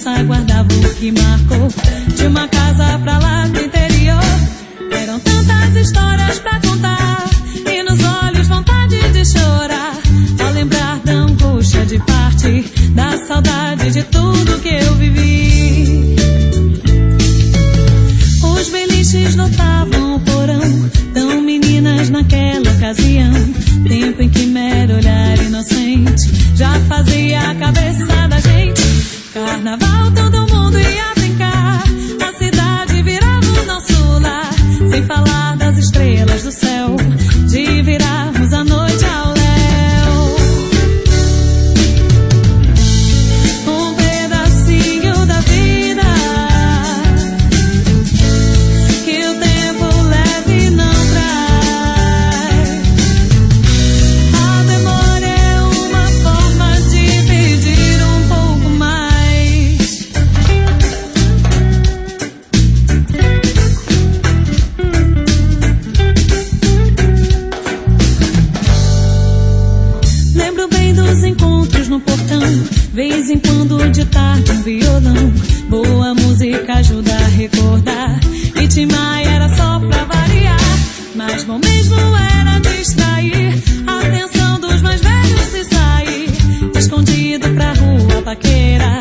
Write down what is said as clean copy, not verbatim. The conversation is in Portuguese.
lembrança guardava o que marcou de uma casa pra lá do interior. Eram tantas histórias pra contar e nos olhos vontade de chorar ao lembrar da angústia de partir, da saudade de tudo que eu vivi. Os beliches lotavam o porão, tão meninas naquela ocasião, tempo em que mero olhar inocente já fazia a cabeça da gente. Carnaval, todo mundo ia brincar, a cidade virava o nosso lar, sem falar das estrelas do céu, de virarmos a noite ao léu. Um pedacinho da vida que o tempo leve não traz. A memória é uma forma de pedir um pouco mais. Lembro bem dos encontros no portão, vez em quando de tarde um violão. Boa música ajuda a recordar, e Tim Maia era só pra variar, mas bom mesmo era distrair a atenção dos mais velhos e sair escondido pra rua paquera,